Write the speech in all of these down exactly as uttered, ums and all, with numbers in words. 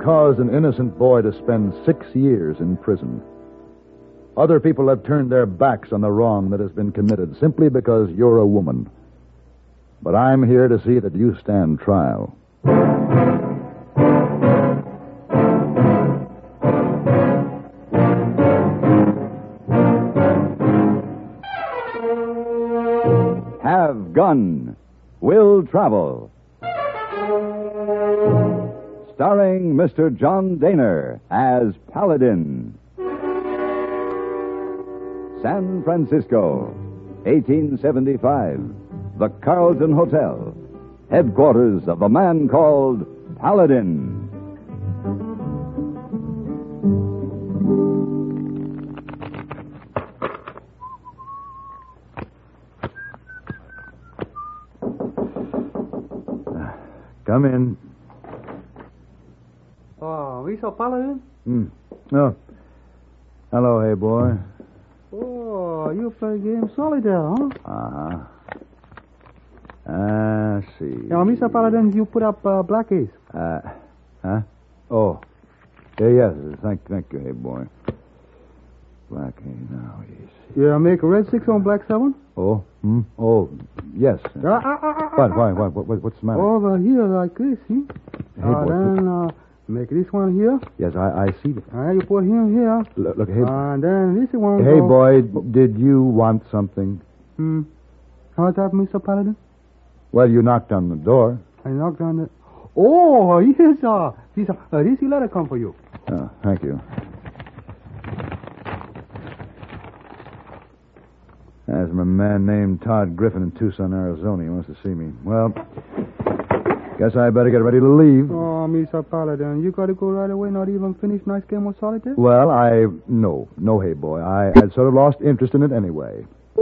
caused an innocent boy to spend six years in prison. Other people have turned their backs on the wrong that has been committed simply because you're a woman. But I'm here to see that you stand trial. Have Gun. Will Travel. Starring Mister John Daner as Paladin. San Francisco, eighteen seventy-five. The Carlton Hotel, headquarters of the man called Paladin. Come in. Oh, Mister Paladin? Hmm. Oh. Hello, hey boy. Oh, you play game solitaire, huh? Uh-huh. Ah, see. Yeah, Mister Paladin, you put up uh, black ace. Uh, huh? Oh. Yeah, yes. Thank, thank you, hey boy. Black ace. Now, easy. Yeah, make a red six on black seven? Oh, hmm? Oh, yes. Uh, uh, uh, uh, What, why, why, what, what's the matter? Over here like this, see? Hey, uh, boy, then uh, make this one here. Yes, I, I see that. Uh, you put him here. Look, look hey, Uh, and then this one. hey go- boy, did you want something? Hmm. What's up, Mister Paladin? Well, you knocked on the door. I knocked on the... Oh, yes, sir. This, uh, this letter come for you. Oh, thank you. There's a man named Todd Griffin in Tucson, Arizona. He wants to see me. Well, guess I better get ready to leave. Oh, Mister Paladin, you got to go right away, not even finish nice game of solitaire? Well, I... No. No, hey, boy. I had sort of lost interest in it anyway.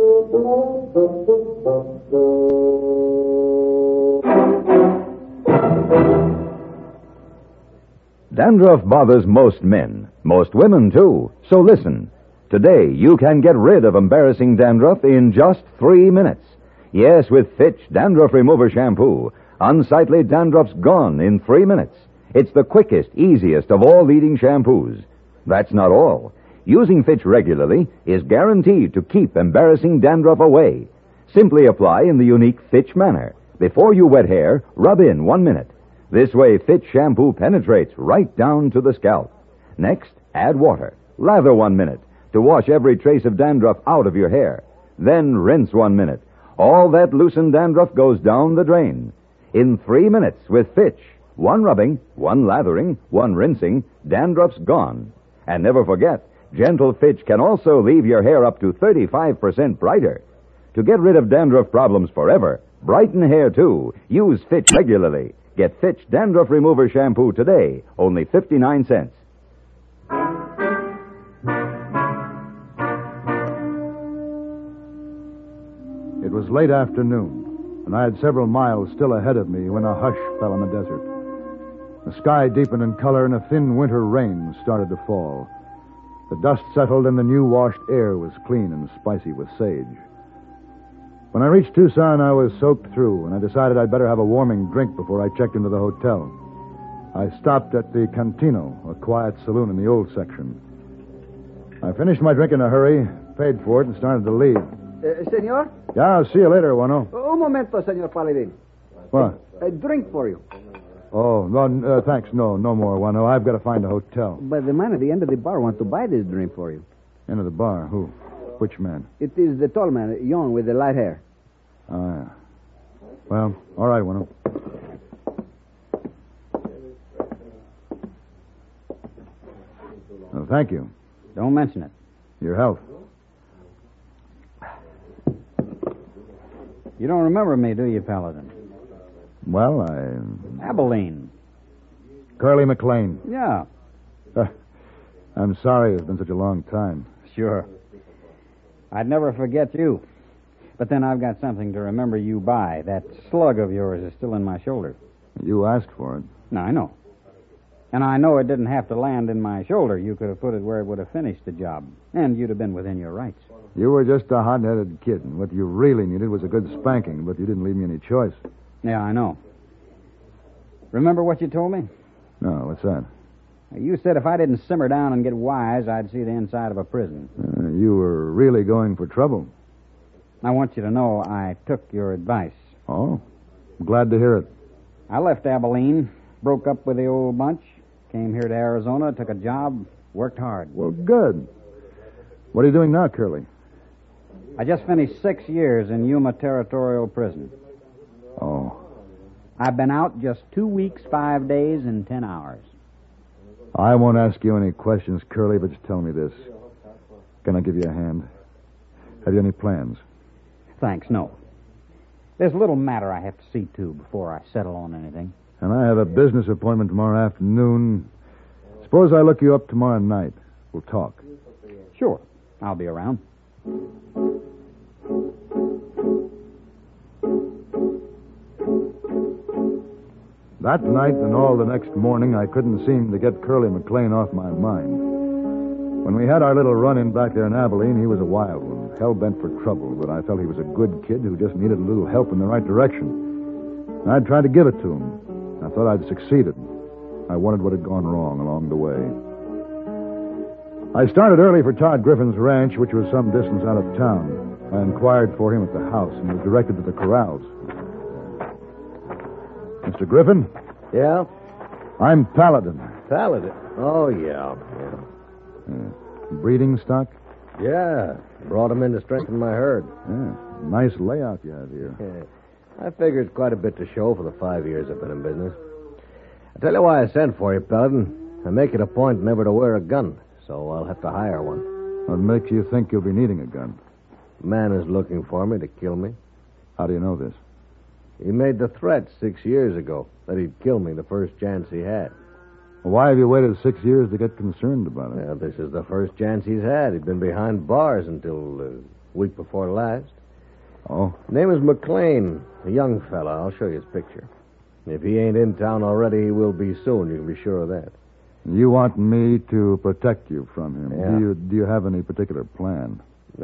Dandruff bothers most men, most women, too. So listen. Today, you can get rid of embarrassing dandruff in just three minutes. Yes, with Fitch Dandruff Remover Shampoo. Unsightly dandruff's gone in three minutes. It's the quickest, easiest of all leading shampoos. That's not all. Using Fitch regularly is guaranteed to keep embarrassing dandruff away. Simply apply in the unique Fitch manner. Before you wet hair, rub in one minute. This way, Fitch shampoo penetrates right down to the scalp. Next, add water. Lather one minute to wash every trace of dandruff out of your hair. Then rinse one minute. All that loosened dandruff goes down the drain. In three minutes with Fitch, one rubbing, one lathering, one rinsing, dandruff's gone. And never forget, gentle Fitch can also leave your hair up to thirty-five percent brighter. To get rid of dandruff problems forever, brighten hair too. Use Fitch regularly. Get Fitch Dandruff Remover Shampoo today, only fifty-nine cents. It was late afternoon, and I had several miles still ahead of me when a hush fell on the desert. The sky deepened in color, and a thin winter rain started to fall. The dust settled, and the new-washed air was clean and spicy with sage. When I reached Tucson, I was soaked through, and I decided I'd better have a warming drink before I checked into the hotel. I stopped at the Cantino, a quiet saloon in the old section. I finished my drink in a hurry, paid for it, and started to leave. Uh, senor? Yeah, I'll see you later, Wano. Un momento, Senor Paladin. What? A drink for you. Oh, no, uh, thanks. No, no more, Wano. I've got to find a hotel. But the man at the end of the bar wants to buy this drink for you. End of the bar. Who? Which man? It is the tall man, young with the light hair. Oh, yeah. Well, all right, Wano. Well, thank you. Don't mention it. Your health. You don't remember me, do you, Paladin? Well, I... Abilene. Curly McLean. Yeah, Uh, I'm sorry it's been such a long time. sure. I'd never forget you. But then I've got something to remember you by. That slug of yours is still in my shoulder. You asked for it. No, I know. And I know it didn't have to land in my shoulder. You could have put it where it would have finished the job. And you'd have been within your rights. You were just a hot-headed kid, and what you really needed was a good spanking, but you didn't leave me any choice. Yeah, I know. Remember what you told me? No, what's that? You said if I didn't simmer down and get wise, I'd see the inside of a prison. Uh, you were really going for trouble. I want you to know I took your advice. Oh, glad to hear it. I left Abilene, broke up with the old bunch, came here to Arizona, took a job, worked hard. Well, good. What are you doing now, Curly? I just finished six years in Yuma Territorial Prison. Oh. I've been out just two weeks, five days, and ten hours. I won't ask you any questions, Curly, but just tell me this. Can I give you a hand? Have you any plans? Thanks, no. There's a little matter I have to see to before I settle on anything. And I have a business appointment tomorrow afternoon. Suppose I look you up tomorrow night. We'll talk. Sure. I'll be around. That night and all the next morning, I couldn't seem to get Curly McLean off my mind. When we had our little run-in back there in Abilene, he was a wild one, hell-bent for trouble, but I felt he was a good kid who just needed a little help in the right direction. And I'd tried to give it to him. I thought I'd succeeded. I wondered what had gone wrong along the way. I started early for Todd Griffin's ranch, which was some distance out of town. I inquired for him at the house and was directed to the corrals. Mister Griffin? Yeah? I'm Paladin. Paladin? Oh, yeah, yeah. Uh, breeding stock? Yeah, brought him in to strengthen my herd. Yeah, nice layout you have here. Yeah. I figure it's quite a bit to show for the five years I've been in business. I tell you why I sent for you, Paladin. I make it a point never to wear a gun, so I'll have to hire one. What makes you think you'll be needing a gun? A man is looking for me to kill me. How do you know this? He made the threat six years ago that he'd kill me the first chance he had. Why have you waited six years to get concerned about it? Well, this is the first chance he's had. He'd been behind bars until a uh, week before last. Oh? His name is McLean, a young fella. I'll show you his picture. If he ain't in town already, he will be soon. You can be sure of that. You want me to protect you from him. Yeah. Do you, do you have any particular plan?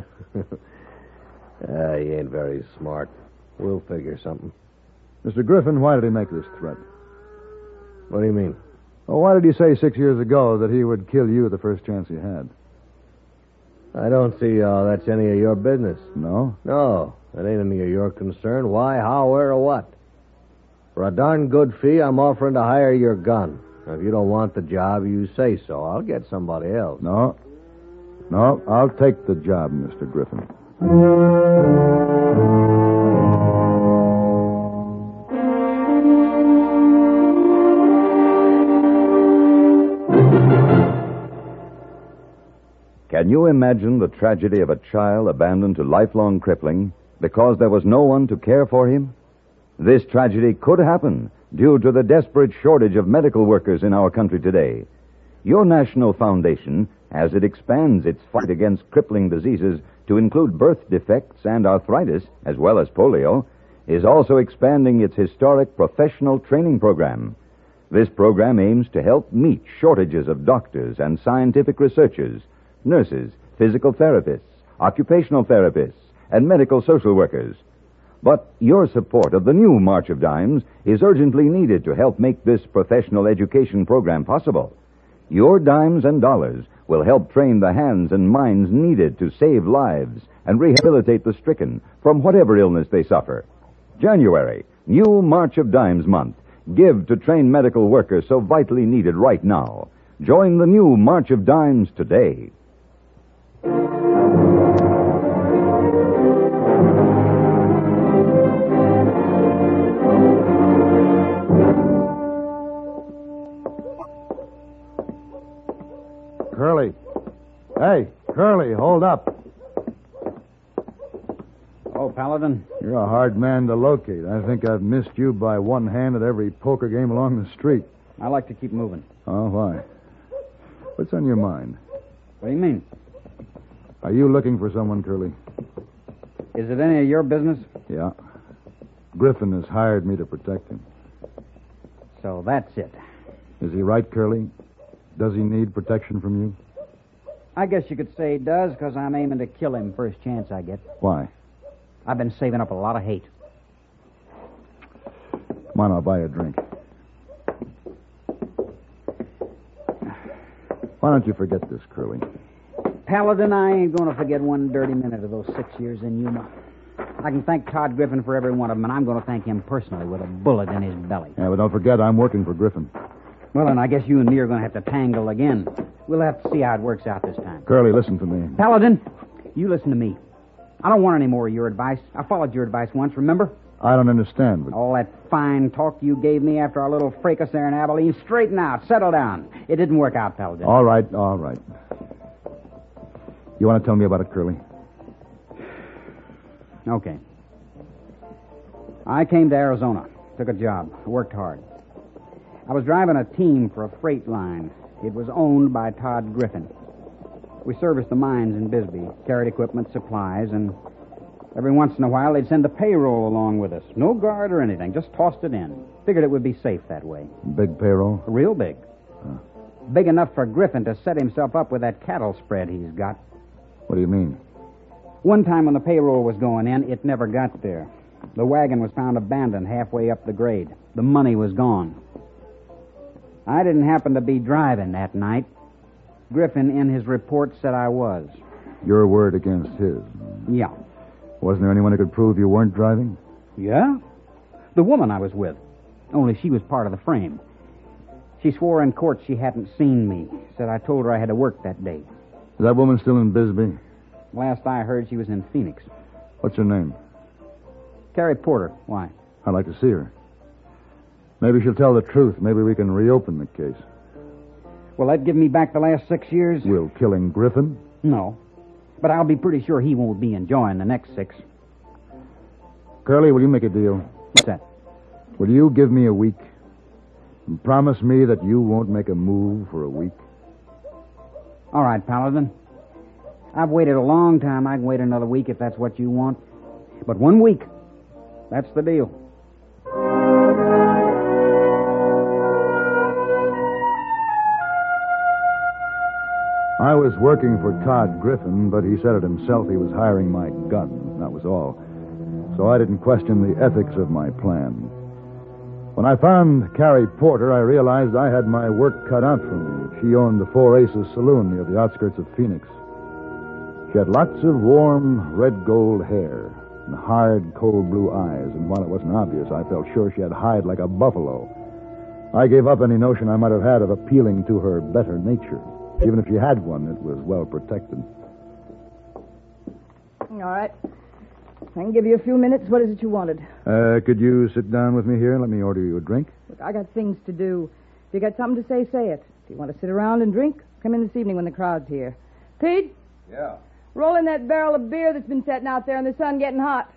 uh, he ain't very smart. We'll figure something. Mister Griffin, why did he make this threat? What do you mean? Well, why did he say six years ago that he would kill you the first chance he had? I don't see how that's any of your business. No? No, that ain't any of your concern. Why, how, where, or what? For a darn good fee, I'm offering to hire your gun. Now, if you don't want the job, you say so. I'll get somebody else. No. No, I'll take the job, Mister Griffin. Can you imagine the tragedy of a child abandoned to lifelong crippling because there was no one to care for him? This tragedy could happen due to the desperate shortage of medical workers in our country today. Your national foundation, as it expands its fight against crippling diseases to include birth defects and arthritis, as well as polio, is also expanding its historic professional training program. This program aims to help meet shortages of doctors and scientific researchers, nurses, physical therapists, occupational therapists, and medical social workers. But your support of the new March of Dimes is urgently needed to help make this professional education program possible. Your dimes and dollars will help train the hands and minds needed to save lives and rehabilitate the stricken from whatever illness they suffer. January, new March of Dimes month. Give to train medical workers so vitally needed right now. Join the new March of Dimes today. Curly. Hey, Curly, hold up. Oh, Paladin? You're a hard man to locate. I think I've missed you by one hand at every poker game along the street. I like to keep moving. Oh, why? What's on your mind? What do you mean? Are you looking for someone, Curly? Is it any of your business? Yeah. Griffin has hired me to protect him. So that's it. Is he right, Curly? Does he need protection from you? I guess you could say he does, because I'm aiming to kill him first chance I get. Why? I've been saving up a lot of hate. Come on, I'll buy you a drink. Why don't you forget this, Curly? Paladin, I ain't going to forget one dirty minute of those six years in Yuma. I can thank Todd Griffin for every one of them, and I'm going to thank him personally with a bullet in his belly. Yeah, but don't forget, I'm working for Griffin. Well, then I guess you and me are going to have to tangle again. We'll have to see how it works out this time. Curly, listen to me. Paladin, you listen to me. I don't want any more of your advice. I followed your advice once, remember? I don't understand. But... All that fine talk you gave me after our little fracas there in Abilene, straighten out, settle down. It didn't work out, Paladin. All right, all right. You want to tell me about it, Curly? Okay. I came to Arizona, took a job, worked hard. I was driving a team for a freight line. It was owned by Todd Griffin. We serviced the mines in Bisbee, carried equipment, supplies, and every once in a while they'd send the payroll along with us. No guard or anything, just tossed it in. Figured it would be safe that way. Big payroll? Real big. Huh. Big enough for Griffin to set himself up with that cattle spread he's got. What do you mean? One time when the payroll was going in, it never got there. The wagon was found abandoned halfway up the grade. The money was gone. I didn't happen to be driving that night. Griffin, in his report, said I was. Your word against his. Yeah. Wasn't there anyone who could prove you weren't driving? Yeah? The woman I was with. Only she was part of the frame. She swore in court she hadn't seen me. Said I told her I had to work that day. Is that woman still in Bisbee? Last I heard, she was in Phoenix. What's her name? Carrie Porter. Why? I'd like to see her. Maybe she'll tell the truth. Maybe we can reopen the case. Will that give me back the last six years? Will killing Griffin? No. But I'll be pretty sure he won't be enjoying the next six. Curly, will you make a deal? What's that? Will you give me a week and promise me that you won't make a move for a week? All right, Paladin. I've waited a long time. I can wait another week if that's what you want. But one week, that's the deal. I was working for Todd Griffin, but he said it himself he was hiring my gun. That was all. So I didn't question the ethics of my plan. When I found Carrie Porter, I realized I had my work cut out for me. She owned the Four Aces Saloon near the outskirts of Phoenix. She had lots of warm, red-gold hair and hard, cold blue eyes, and while it wasn't obvious, I felt sure she had hide like a buffalo. I gave up any notion I might have had of appealing to her better nature. Even if she had one, it was well protected. All right. I can give you a few minutes. What is it you wanted? Uh, could you sit down with me here and let me order you a drink? Look, I got things to do. If you got something to say, say it. If you want to sit around and drink, come in this evening when the crowd's here. Pete? Yeah. Roll in that barrel of beer that's been sitting out there in the sun getting hot.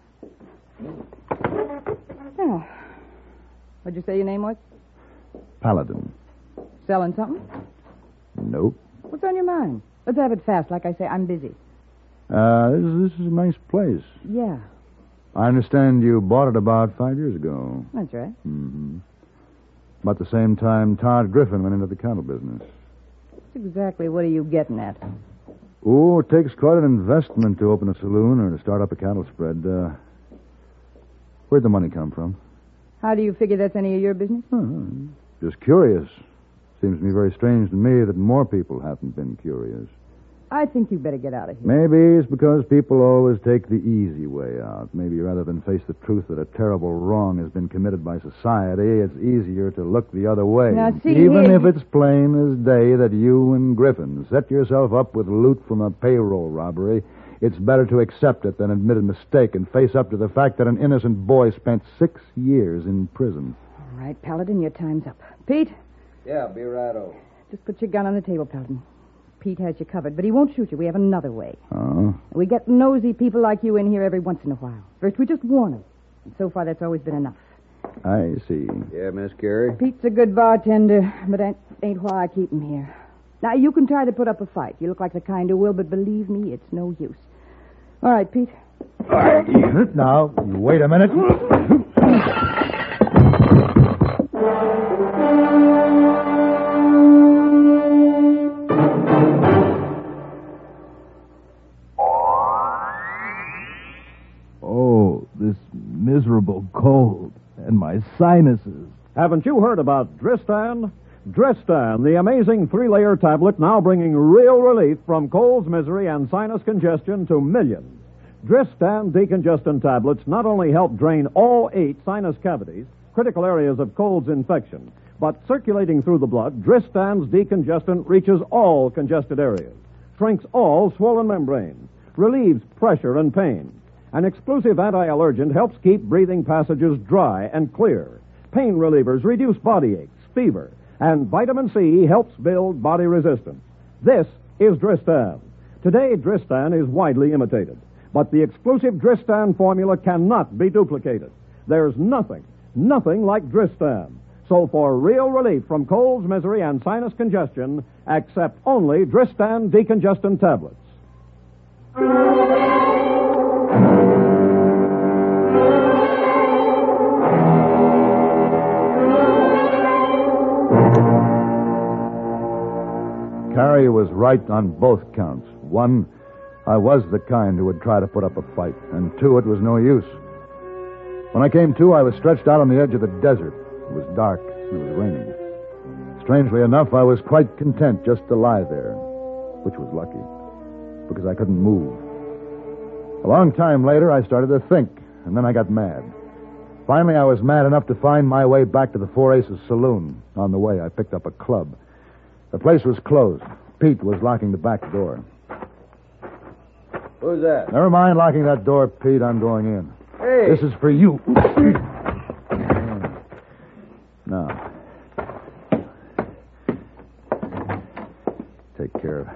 Oh. What'd you say your name was? Paladin. Selling something? Nope. What's on your mind? Let's have it fast. Like I say, I'm busy. Uh, this, this is a nice place. Yeah. I understand you bought it about five years ago. That's right. Mm-hmm. About the same time Todd Griffin went into the cattle business. That's exactly what are you getting at? Oh, it takes quite an investment to open a saloon or to start up a cattle spread. Uh, where'd the money come from? How do you figure that's any of your business? Oh, just curious. Seems to me very strange to me that more people haven't been curious. I think you better get out of here. Maybe it's because people always take the easy way out. Maybe rather than face the truth that a terrible wrong has been committed by society, it's easier to look the other way. Now, see Even here, if it's plain as day that you and Griffin set yourself up with loot from a payroll robbery, it's better to accept it than admit a mistake and face up to the fact that an innocent boy spent six years in prison. All right, Paladin, your time's up. Pete? Yeah, be righto. Just put your gun on the table, Paladin. Pete has you covered, but he won't shoot you. We have another way. Oh? We get nosy people like you in here every once in a while. First, we just warn them. And so far, that's always been enough. I see. Yeah, Miss Carey? Pete's a good bartender, but that ain't why I keep him here. Now, you can try to put up a fight. You look like the kind who will, but believe me, it's no use. All right, Pete. All right. Now, wait a minute. Oh, this miserable cold and my sinuses. Haven't you heard about Dristan? Dristan, the amazing three-layer tablet now bringing real relief from colds, misery, and sinus congestion to millions. Dristan decongestant tablets not only help drain all eight sinus cavities, critical areas of colds infection, but circulating through the blood, Dristan's decongestant reaches all congested areas, shrinks all swollen membranes, relieves pressure and pain. An exclusive anti-allergent helps keep breathing passages dry and clear. Pain relievers reduce body aches, fever, and vitamin C helps build body resistance. This is Dristan. Today, Dristan is widely imitated, but the exclusive Dristan formula cannot be duplicated. There's nothing, nothing like Dristan. So for real relief from colds, misery, and sinus congestion, accept only Dristan decongestant tablets. Carrie was right on both counts. One, I was the kind who would try to put up a fight. And two, it was no use. When I came to, I was stretched out on the edge of the desert. It was dark. It was raining. Strangely enough, I was quite content just to lie there, which was lucky, because I couldn't move. A long time later, I started to think, and then I got mad. Finally, I was mad enough to find my way back to the Four Aces Saloon. On the way, I picked up a club. The place was closed. Pete was locking the back door. Who's that? Never mind locking that door, Pete. I'm going in. Hey! This is for you. Now, take care of it.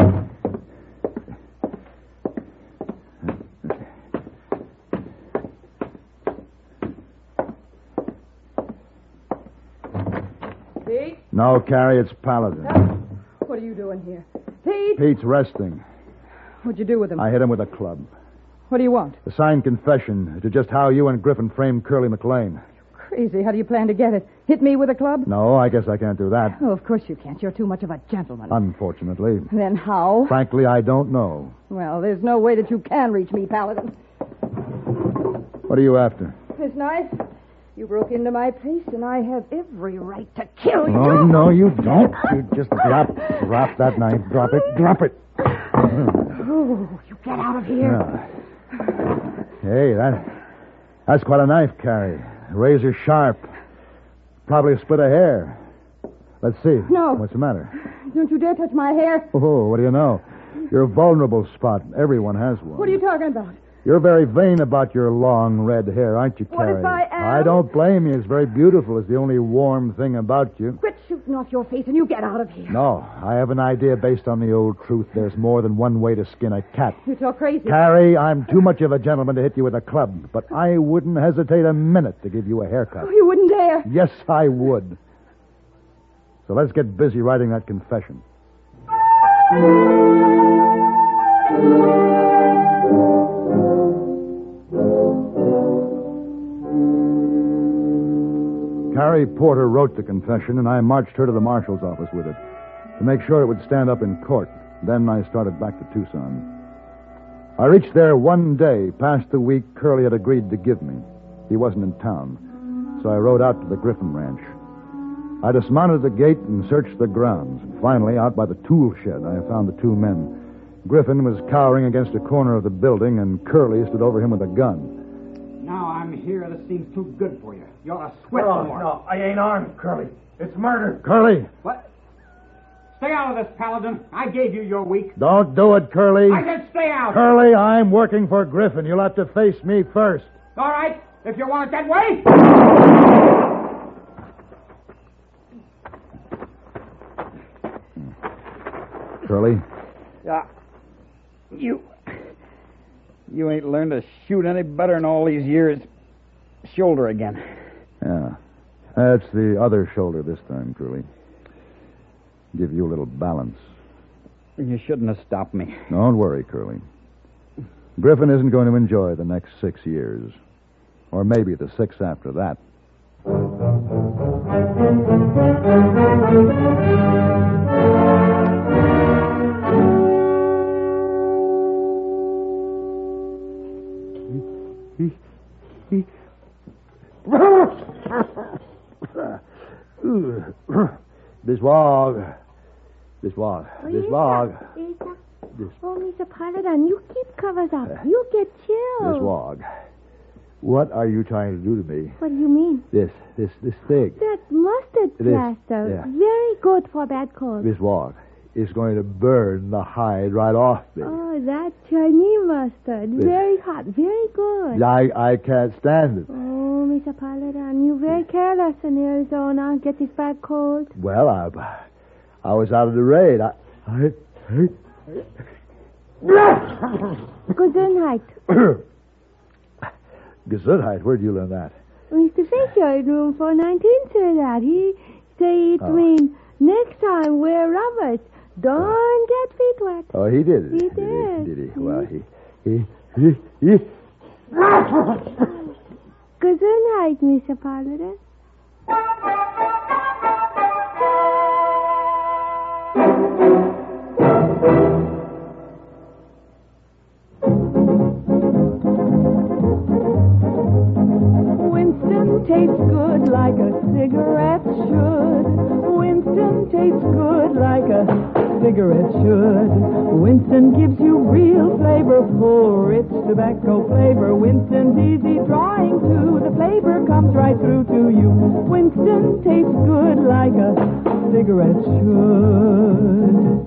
Pete? No, Carrie, it's Paladin. What are you doing here? Pete! Pete's resting. What'd you do with him? I hit him with a club. What do you want? A signed confession to just how you and Griffin framed Curly McLean. Crazy. How do you plan to get it? Hit me with a club? No, I guess I can't do that. Oh, of course you can't. You're too much of a gentleman. Unfortunately. Then how? Frankly, I don't know. Well, there's no way that you can reach me, Paladin. What are you after? This knife? You broke into my place, and I have every right to kill you. Oh, no, you don't. You just drop, drop that knife. Drop it. Drop it. Oh, you get out of here. Yeah. Hey, that, that's quite a knife, Carrie. Razor sharp. Probably a split of hair. Let's see. No. What's the matter? Don't you dare touch my hair. Oh, what do you know? You're a vulnerable spot. Everyone has one. What are you talking about? You're very vain about your long red hair, aren't you, What Carrie? if I am? I don't blame you. It's very beautiful. It's the only warm thing about you. Quit shooting off your face and you get out of here. No, I have an idea based on the old truth. There's more than one way to skin a cat. You talk crazy. Carrie, I'm too much of a gentleman to hit you with a club, but I wouldn't hesitate a minute to give you a haircut. Oh, you wouldn't dare. Yes, I would. So let's get busy writing that confession. Carrie Porter wrote the confession, and I marched her to the marshal's office with it to make sure it would stand up in court. Then I started back to Tucson. I reached there one day past the week Curly had agreed to give me. He wasn't in town, so I rode out to the Griffin Ranch. I dismounted at the gate and searched the grounds. Finally, out by the tool shed, I found the two men. Griffin was cowering against a corner of the building, and Curly stood over him with a gun. Now I'm here. This seems too good for you. You ought to sweat No, more. no, I ain't armed, Curly. It's murder. Curly! What? Stay out of this, Paladin. I gave you your week. Don't do it, Curly. I said stay out. Curly, I'm working for Griffin. You'll have to face me first. All right, if you want it that way. Curly? Yeah. You... You ain't learned to shoot any better in all these years. Shoulder again. Yeah. That's the other shoulder this time, Curly. Give you a little balance. You shouldn't have stopped me. Don't worry, Curly. Griffin isn't going to enjoy the next six years. Or maybe the six after that. Miss Wog. Miss Wog. Miss Wog. This... Oh, Mister Paladin, you keep covers up. You get chills. Miss Wog. What are you trying to do to me? What do you mean? This, this, this thing. That mustard It is, plaster. yeah. Very good for bad cold. Miss Wog, it's going to burn the hide right off me. Oh, that Chinese mustard. This- Very hot. Very good. I, I can't stand it. Oh, Mister Paladin, you're very careless in Arizona. Get this bad cold. Well, I, I was out of the rain. I, I, Gesundheit. Gesundheit, where'd you learn that? Mister Fisher in room four nineteen said that. He say it Oh. mean next time wear rubbers. Don't get feet wet. Oh, he did. He Did did. he? Did he? Well, he, he, he, he. Gesundheit, Mister Paladin. Winston tastes good like a cigarette should. Winston tastes good like a cigarette should. Winston gives you real flavor, full, rich tobacco flavor. Winston's easy drawing too. The flavor comes right through to you. Winston tastes good like a cigarette should.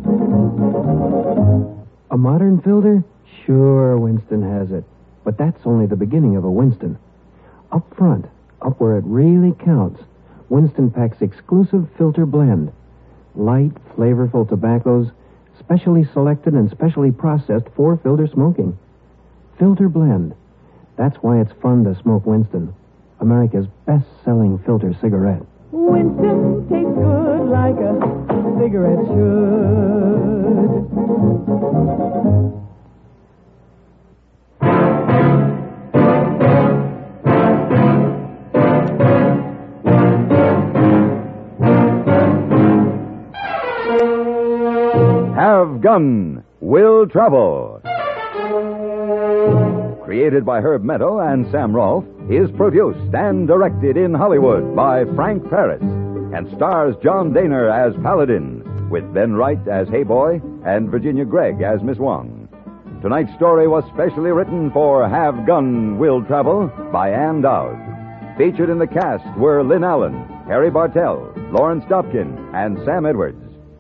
A modern filter? Sure, Winston has it. But that's only the beginning of a Winston. Up front, up where it really counts, Winston packs exclusive filter blend. Light, flavorful tobaccos, specially selected and specially processed for filter smoking. Filter blend. That's why it's fun to smoke Winston, America's best-selling filter cigarette. Winston tastes good like a cigarette should. Have Gun Will Travel. Created by Herb Meadow and Sam Rolfe, is produced and directed in Hollywood by Frank Paris and stars John Daner as Paladin, with Ben Wright as Hey Boy and Virginia Gregg as Miss Wong. Tonight's story was specially written for Have Gun Will Travel by Ann Dowd. Featured in the cast were Lynn Allen, Harry Bartell, Lawrence Dobkin, and Sam Edwards.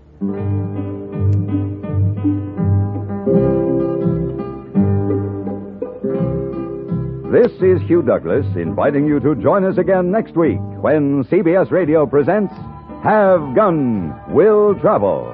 This is Hugh Douglas inviting you to join us again next week when C B S Radio presents Have Gun Will Travel.